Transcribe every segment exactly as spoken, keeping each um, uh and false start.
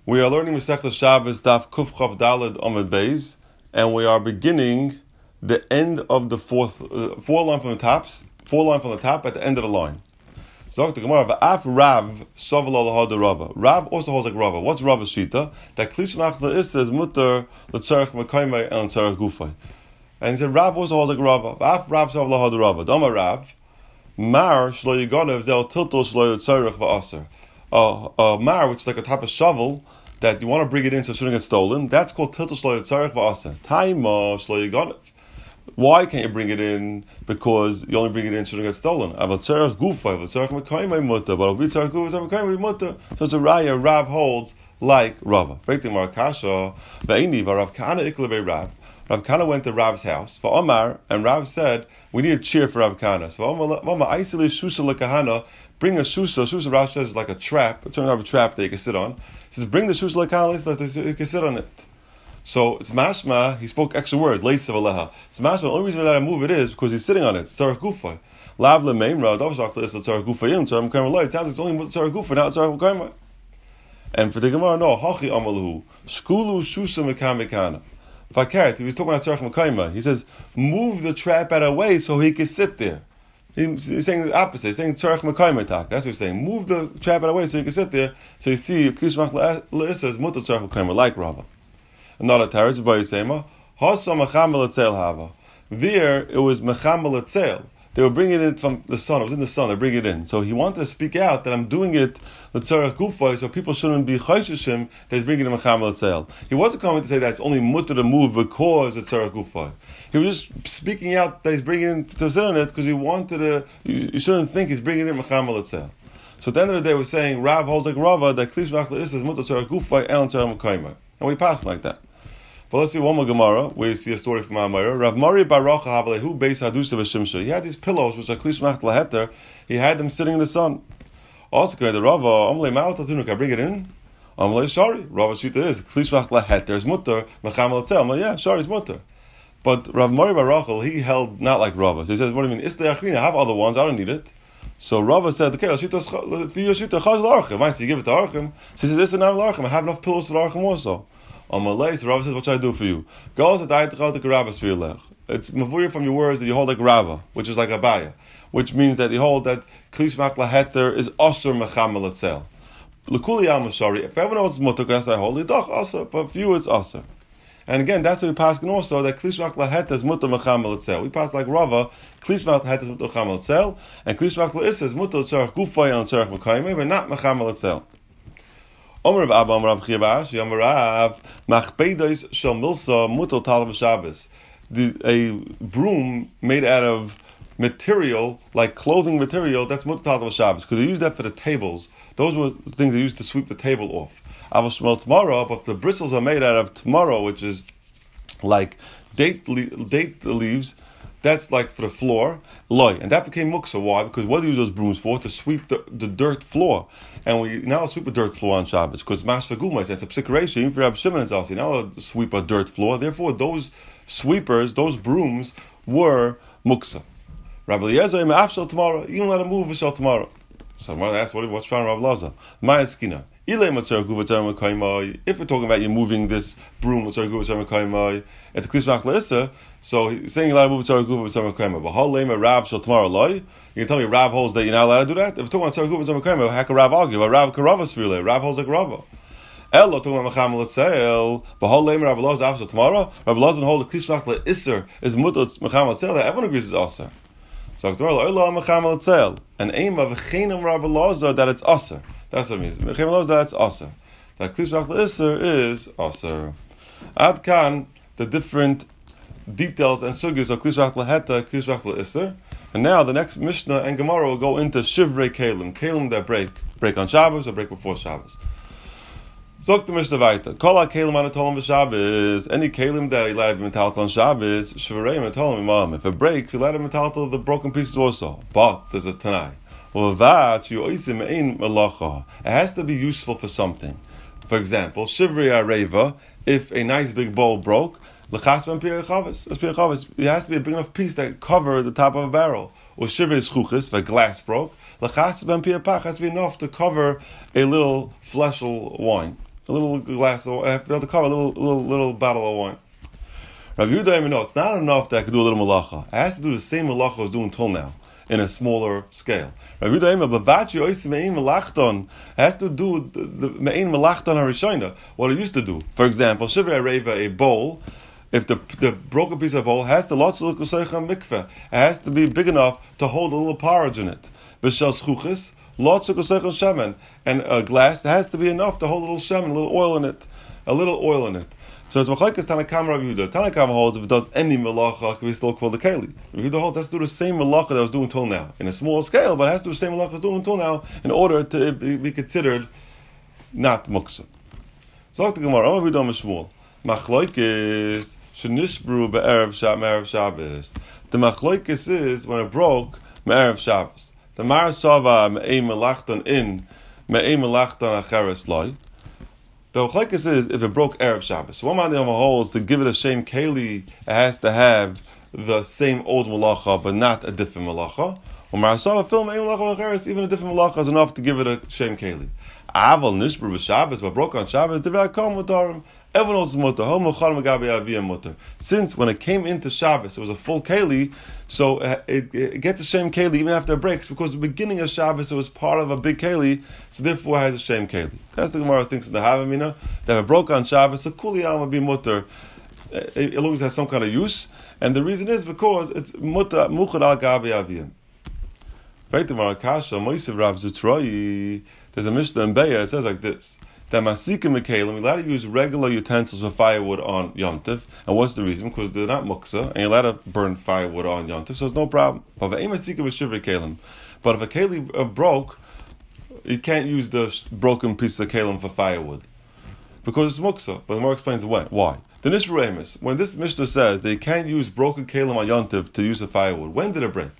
We are learning Masechta Shabbos Daf Kuf Chav Daled Amud Beis, and we are beginning the end of the fourth, uh, four line from the top, four line from the top at the end of the line. So the Gemara Va'af Rav Sovel Al Rava. Rav also holds like Rava. What's Rava's shita? That Klish Machla Ista is mutter l'tzarech mekaymei and l'tzarech gufay. And he said Rav also holds like Rava. Va'af Rav Sovel Al Rava. Dama Rav Mar Shlo Yiganev Zel Tiltul Shlo Yitzarech Va'aser. A mar, which is like a type of shovel that you want to bring it in so it shouldn't get stolen, that's called tiltul shlo yitzarech va'aser. Taima shlo yiganev. Why can't you bring it in? Because you only bring it in so it shouldn't get stolen. Aval tzarech gufay, aval tzarech mekaymei mutter, but aval tzarech gufay, mekaymei mutter. So it's a raya Rav holds like Rava. Breaking Marakasha, ve'ini v'Rav Kana iklevei Rav. Rav Kana went to Rav's house for Omar, and Rav said, "We need a cheer for Rav Kana." So Omar, Omar, Aisili Shusa lekahana. Bring a shusa. Shusa Rav says is like a trap. It's a trap that you can sit on. He says, bring the shusa lekana so that you can sit on it. So it's mashma. He spoke extra word. Leisav aleha. It's mashma. The only reason that I move it is because he's sitting on it. Tzarech gufa. Lav lemeimra. Dovshach leis tzarech gufa yim. Tzarech mekayim loy. It sounds like it's only tzarech gufa, not tzarech mekayim. And for the Gemara, no. Hachi amalahu. Skulu shusa mekam mekana. Fakert. He was talking about tzarech mekayim. He says, move the trap out of the way so he can sit there. He's saying the opposite. He's saying tzarech mekayim tak. That's what he's saying. Move the trap out of the way so you can sit there. So you see, klish machla le'isa is mutter tzarech mekayim like Rava. Another teretz by Yisema. Hasa mechamel etzel hava. There it was mechamel etzel. They were bringing it from the sun. It was in the sun. They bring it in. So he wanted to speak out that I'm doing it the tzarech gufay, so people shouldn't be chayshishim that he's bringing it mechamel etzel. He wasn't coming to say that it's only mutter to move because it's tzarech gufay. He was just speaking out that he's bringing it to sit on it because he wanted to. You, you shouldn't think he's bringing it mechamel etzel. So at the end of the day, we're saying Rav holds like Rava that klish machla is mutter tzarech gufay and tzarech mekayim, and we pass like that. But let's see one more Gemara where you see a story from Amira. Rav Mari Baruch Havalehu Beis Hadusa v'Shimsha. He had these pillows which are klish machla heter. He had them sitting in the sun. Also, the Rava Amle Ma'al I bring it in. Amle Shari. Rava Shita is klish machla heter is mutter mechamel etzel. Yeah, Shari is mutter. But Rav Mari Barachel, he held not like Rava. So he says, what do you mean? Is the Achrina? I have other ones, I don't need it. So Rava said, okay, for your Shita, chaz l'archim. I say, you give it to Archim. So he says, this is not l'archim. I have enough pillows for Archim also. On Malay, so Rava says, what should I do for you? Go to the Ayat Rabbas for your It's mavuya from your words that you hold like Rava, which is like Abaya, which means that you hold that klish machla heter is osur mechamel etzel. L'kuli al mashari. If everyone knows it's mutter, I say, hold it, doch osur. But for you, it's osur. And again, that's what we pass can also that klish machla heter is mutter mechamel etzel. We pass like Rava, klish machla heter is mutter mechamel etzel, and klish machla is is mutter tzarech gufay and tzarech mekayim, but not mechamel etzel. Omer Abba Omer Rav Chivash Omer Rav Machpedos Shel Milsa Mutter Tal Shabbos. A broom made out of material like clothing material that's mutter tal Shabbos because they used that for the tables. Those were the things they used to sweep the table off. Avos Shmuel tomorrow, but the bristles are made out of tomorrow, which is like date le- date leaves. That's like for the floor, loy, and that became muksa. Why? Because what do you use those brooms for? To sweep the, the dirt floor, and we now sweep a dirt floor on Shabbos because mashva gumais. That's a psikration. Even for Rab Shimon is also now sweep a dirt floor. Therefore, those sweepers, those brooms, were muksa. Rabbi Eliezer afshal tomorrow. You don't let him move v'shal tomorrow. So I'm going to ask, what, what's wrong with Rav Laza? Maya skina. If we're talking about you moving this broom, it's a klish machla issa. So he's saying you're allowed to move tzarech guva v'tzarech mekayim. But how lame a Rav shall tomorrow loy? You can tell me Rav holds that you're not allowed to do that. If we're talking about tzarech guva v'tzarech mekayim, how can Rav argue? But Rav karava svirle. Rav holds like Rava. Elo talking about mechamel etzel. But how lame Rav Loz after tomorrow? Rav Loz and hold the klish machla isser is mutter mechamel etzel. That everyone agrees is aser. So Elo mechamel etzel. And aim of chenim Rav Loz that it's aser. That's what it means. Mechem knows that it's aser. That klish machla iser is aser. Ad kan the different details and sugyas of klish machla heta, klish machla iser. And now the next Mishnah and Gemara will go into shivrei kelim, kelim that break, break on Shabbos or break before Shabbos. Zok the Mishnah weiter. Kol ha-kelim anatolim v'Shabbos. Any kelim that you let it be metaltal on Shabbos, shivrei metaltal imam. If it breaks, you let it metaltal the broken pieces also. But there's a tanai. It has to be useful for something. For example, shivrei areva, if a nice big bowl broke, it has to be a big enough piece that cover the top of a barrel. Or shivrei schuchis, if a glass broke, it has to be enough to cover a little fleshel wine. a little glass of, I have to be able to cover a little, little, little bottle of wine. Rabbi Yehuda, no, it's not enough that I could do a little malacha. I has to do the same malacha I was doing until now, in a smaller scale. Rabbi Yehuda, bavachi oisi me'in malachton, has to do the me'in malachton harishona, what it used to do. For example, shivrei reva, a bowl, if the the broken piece of bowl has to lotzul kusaycha mikveh, it has to be big enough to hold a little porridge in it. V'shel schuchis, lotzul kusaycha shemen, and a glass that has to be enough to hold a little shemen, a little oil in it, a little oil in it. So it's machlekes Tanakam Rabbi Yehuda. Tanakam holds if it does any malacha, it can be still called a keli. Rabbi Yehuda holds it has to do the same malacha that I was doing until now, in a small scale, but it has to do the same malacha I was doing until now in order to be considered not muksa. So the Gemara, Rabbi Yehuda Mishmuel, machlekes shenishbru be'erev Shabbos. The machlekes is when it broke me'erev Shabbos. The Mar Sava me'ei melachton in me'ei melachton acheres loy. The machlekes is if it broke erev Shabbos. So one man holds to give it a shem keli, it has to have the same old malacha, but not a different malacha. Or marasava film me'ei malacha acheres, even a different malacha is enough to give it a shem keli. Aval nishbru b'Shabbos, but broke on Shabbos, divrei kol mutarim. Everyone knows it's mutar. Ho mochal megabi aviyah mutar. Since when it came into Shabbos, it was a full keli, so it, it gets a shem keli even after it breaks, because the beginning of Shabbos it was part of a big keli, so therefore it has a shem keli. That's the Gemara thinks in the Havamina, that if it broke on Shabbos, so kuli al would be mutar, as long as it has some kind of use, and the reason is because it's mutar muchad al gabi aviyah. Right, the Marakasha, Moisiv Rav Zutroi, there's a Mishnah in Beya, it says like this. That Masikim Mekalim, you're allowed to use regular utensils for firewood on Yom Tov. And what's the reason? Because they're not muksa, and you're allowed to burn firewood on Yom Tov, so it's no problem. But if a keli uh, broke, you can't use the broken piece of kalim for firewood. Because it's muksa. But the more explains when. Why? The Nishbru Amos, when this Mishnah says they can't use broken kalim on Yom Tov to use for firewood, when did it break?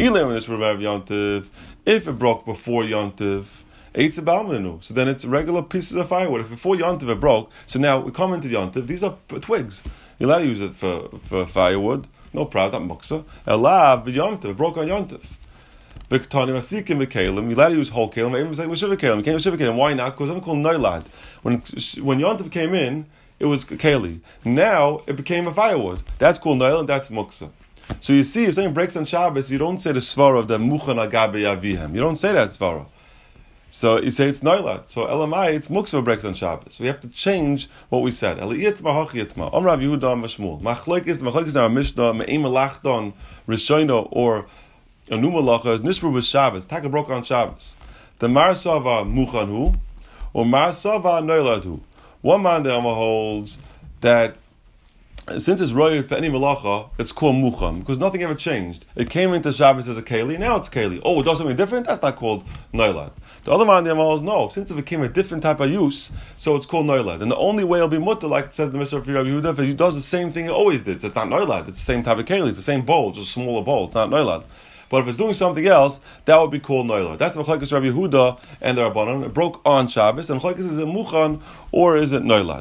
If it broke before Yom Tov, so then it's regular pieces of firewood. If before Yom Tov it broke, so now we come into Yom Tov, these are twigs. You're allowed to use it for, for firewood, no problem, not muksa. Elav b'Yom Tov, it broke on Yom Tov. V'ktani masikim v'kelim, you're allowed to use whole kelim, even like shiva kelim. You can't use shiva kelim. Why not? Because I'm called noilad. When when Yom Tov came in, it was keli. Now it became a firewood. That's called noilad, that's muksa. So you see, if something breaks on Shabbos, you don't say the svara of the muchan agabe yavihem. You don't say that svara. So you say it's noilad. So elamai, it's muksa breaks on Shabbos. So we have to change what we said. Eliyitma hachiyitma. Om Rav Yehuda Am Shmuel. Machlokes, machlokes in our Mishnah me'im melachton rishono or a new malacha is nishbru b'Shabbos. Taka broke on Shabbos. The marsava muchanhu or marsava noiladhu. One man the Amma holds that since it's royal for any malacha, it's called mucham, because nothing ever changed. It came into Shabbos as a keli, now it's keli. Oh, it does something different? That's not called noilad. The other man, the Amal, no. Since it became a different type of use, so it's called noilad. And the only way it'll be mutter, like it says the Mishnah of Rabbi Yehuda, if he does the same thing it always did. So it's not noilad. It's the same type of keli. It's the same bowl, just a smaller bowl. It's not noilad. But if it's doing something else, that would be called noilad. That's the machlokes Rabbi Yehuda and the Rabbanan. It broke on Shabbos, and machlokes is it muchan or is it noilad?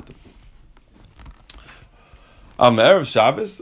Um, Erev Shabbos,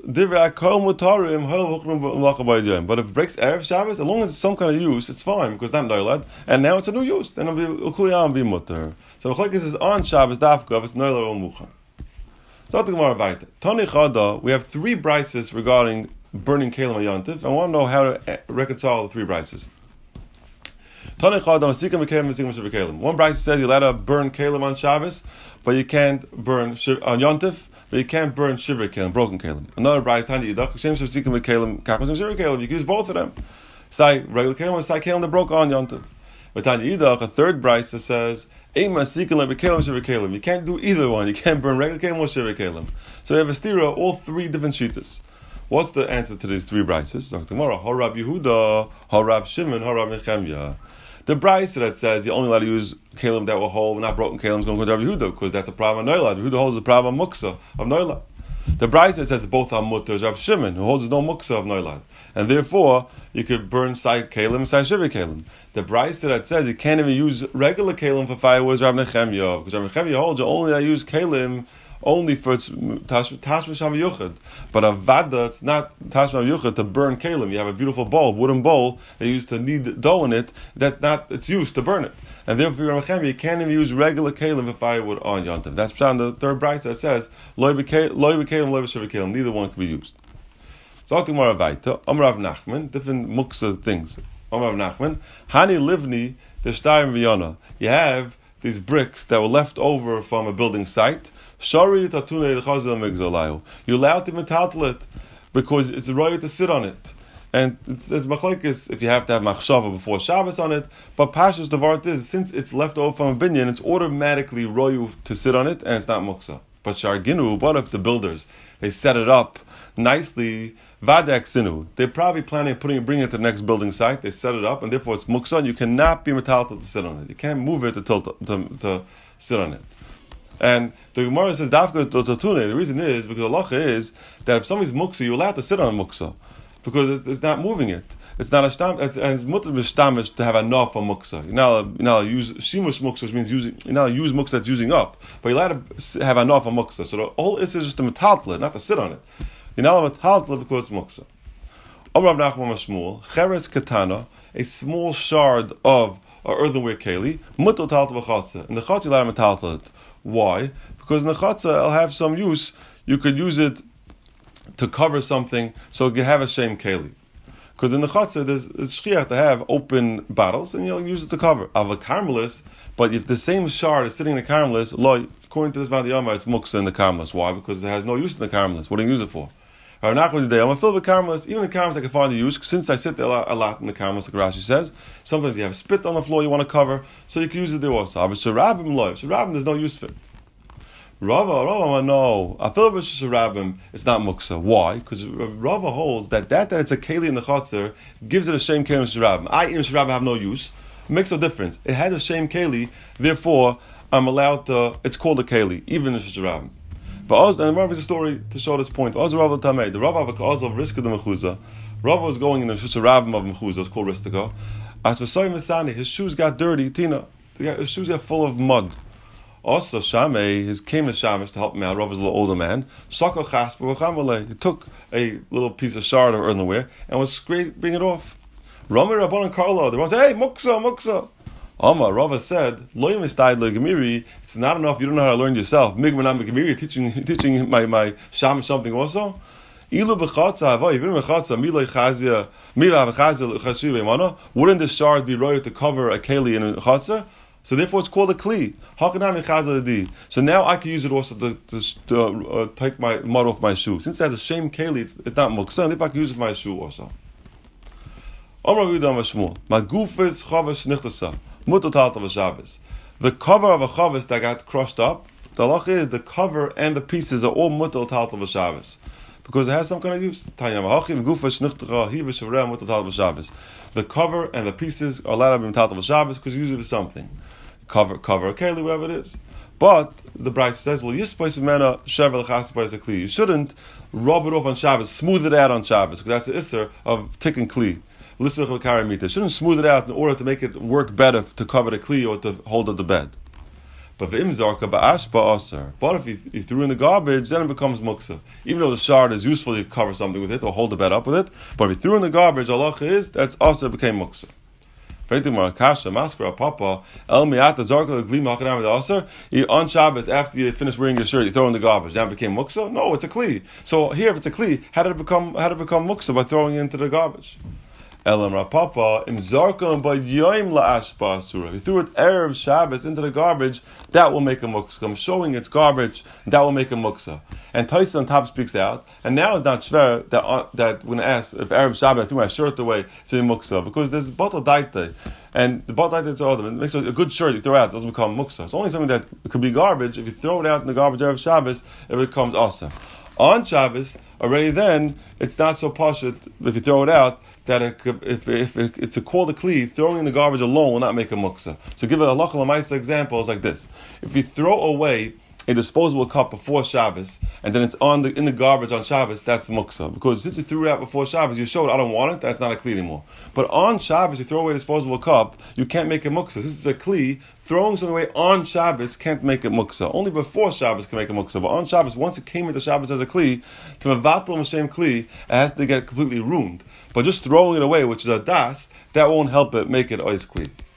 but if it breaks Erev Shabbos, as long as it's some kind of use, it's fine, because it's not noilad, and now it's a new use, then it'll be be mutter. So the machlokes is on Shabbos, dafka, if it's noilad or muchan. So the Gemara weiter. Tani Chada, we have three brises regarding burning kalim on Yom Tov. I want to know how to reconcile the three brises. Tani Chada, masikim v'kelim, masikim v'kelim. One brise says you're allowed to burn kalim on Shabbos, but you can't burn on Yom Tov. But you can't burn shiver kalim, broken kalim. Another brayz tani yidak shem shivsikim with kalim, kapos shiver kalim. You can use both of them. Say regular kalim, say kalim that broke on Yom Tov. But tani yidak, a third brayz says ema sikim like kalim shiver kalim. You can't do either one. You can't burn regular kalim or shiver kalim. So you have a stira, all three different shitas. What's the answer to these three brayzes? So tomorrow, Harab Yehuda, Harab Shimon, Harab Nechemya. The brayse that says you're only allowed to use kalim that were whole, not broken kalim, is going to go to Rabbi Yehuda, because that's a problem of noilad. Yehuda holds the problem of muksa of noilad. The brayse that says both are mutter is Rav Shimon, who holds no muksa of noilad, and therefore you could burn side kalim and side shiver kalim. The brayse that says you can't even use regular kalim for firewood is Rav Nechemya, because Rav Nechemya holds you only allowed to use kalim only for tashmish yuchad, but a vada, it's not tashmish yuchad to burn kalim. You have a beautiful bowl, wooden bowl they used to knead dough in it. That's not its use to burn it. and therefore you can't even use regular kalim for firewood on Yontif. That's on the third bright that says loy b'kalim, loy b'shavikalim. Neither one can be used. So I'll take more Avaita. Amar Rav Nachman, different muksa things. Amar Rav Nachman, Hani livni the shtayim v'yona. You have these bricks that were left over from a building site. Shari tatune l'chazil migzolayu. You're allowed to metaltal it because it's a royal to sit on it. And it's, it's machlokes if you have to have machshava before Shabbos on it. But Pashas the Vart is, since it's left over from a binyan, it's automatically royu to sit on it, and it's not muksa. But sharginu, what if the builders, they set it up nicely, vadak sinu. They're probably planning on putting bringing it to the next building site. They set it up, and therefore it's muksa, and you cannot be metaltal to sit on it. You can't move it to, tilt, to, to sit on it. And the Gemara says, Dafka Tatune, the reason is, because Allah is, that if somebody's muksa, you're allowed to sit on muksa. Because it's, it's not moving it. It's not a shtam. It's, it's mutter b'shtamish to have enough for muksa. You're not you're not use shimush muksa, which means using. You're not use muksa that's using up, but you're allowed to have enough for muksa. So the whole is just to metaltal it, not to sit on it. You're not allowed to metaltal it because it's muksa. Amar Rav Nachman Mashmuel, cheres katana, a small shard of an earthenware keli, mutter taltal b'chatza, and the chatza you're allowed to metaltal it. Why? Because in the chatza it'll have some use. You could use it to cover something, so you have a shame keli. Because in the chatzah, there's, there's shchiach to have open bottles, and you'll use it to cover. Of a caramelis, but if the same shard is sitting in the caramelis, lo, according to this Vadiyama, it's muksa in the caramelis. Why? Because it has no use in the caramelis. What do you use it for? I'm going to fill with caramelis. Even the caramelis I can find the use, since I sit there a lot in the caramelis, like Rashi says, sometimes you have spit on the floor you want to cover, so you can use it there also. But sharabim lo, sharabim there's no use for it. Rava, Rava, no. I feel Rabbim, it's not muksa. Why? Because Rava holds that that that it's a keli in the chatzar gives it a shame keli in Sharabim. I in Sharabim have no use. It makes no difference. It has a shame keli, therefore I'm allowed to. It's called a keli, even in Sharabim. But also, and Rava is a story to show this point. Also, Rava Tamei, the Rava of also risk of the mechuzah. Rava was going in the Sharabim of mechuzah. It's called ristika. As for Soy Masani, his shoes got dirty. Tina, his shoes got full of mud. Also, Shamei, his came to Shamish to help him out. Rav was a little older man. Sakal chaspa v'chamale. He took a little piece of shard of earthenware and was scraping it off. Rami Rabbanan Karlo, the Rav said, "Hey, muksa, muksa." Amar Rava said, "Lo yimistad lo gemiri." It's not enough. You don't know how to learn yourself. Migmanam gemiri, teaching teaching my my Shamish something also. Ilu b'chatza avoy, even b'chatza milay chazia milav chazia chashiv emana. Wouldn't the shard be royal to cover a keli in a chatza? So therefore, it's called a kli. So now I can use it also to, to, to uh, take my mud off my shoe. Since it has a shame keli, it's, it's not muksa. If I can use it for my shoe also. The cover of a chavis that got crushed up, the halach is the cover and the pieces are all mutal taltal v'shabbos. Because it has some kind of use. The cover and the pieces are allowed to be taltal v'shabbos because you use it for something. Cover, cover, okay, whatever it is. But the Bride says, "Well, you shouldn't rub it off on Shabbos, smooth it out on Shabbos, because that's the isser of tikkun kli. You shouldn't smooth it out in order to make it work better to cover the kli or to hold up the bed. But But if you, you threw in the garbage, then it becomes muksa. Even though the shard is useful, you cover something with it or hold the bed up with it. But if you threw in the garbage, Allah is that's also became muksa. On Shabbos, after you finish wearing your shirt, you throw in the garbage. Now it became muksa? No, it's a kli. So here, if it's a kli, how did it become? How did it become muksa? By throwing it into the garbage. Elam Rapapa im Zarkon by Yoim La'ashpa Asura. If you threw it Erev Shabbos into the garbage, that will make a muksa. I'm showing it's garbage, that will make a muksa. And Taisa on top speaks out, and now it's not shver that uh, that when asked if Erev Shabbos I threw my shirt away, it's a muksa because there's batal daite, and the batal daite is other. It makes a good shirt you throw out doesn't become muksa. It's only something that could be garbage. If you throw it out in the garbage Erev Shabbos, it becomes awesome. On Shabbos, already then, it's not so pashut if you throw it out that it could, if, if, if it's a called a kli, throwing in the garbage alone will not make a muksa. So give it a halacha l'maisa example is like this: if you throw away a disposable cup before Shabbos and then it's on the in the garbage on Shabbos, that's muksa. Because since you threw it out before Shabbos, you showed I don't want it, that's not a kli anymore. But on Shabbos, you throw away a disposable cup, you can't make a muksa. This is a kli. Throwing something away on Shabbos can't make it muksa. Only before Shabbos can make a muksa. But on Shabbos, once it came into Shabbos as a kli, to mevatel m'shem kli, it has to get completely ruined. But just throwing it away, which is a das, that won't help it make it ois kli.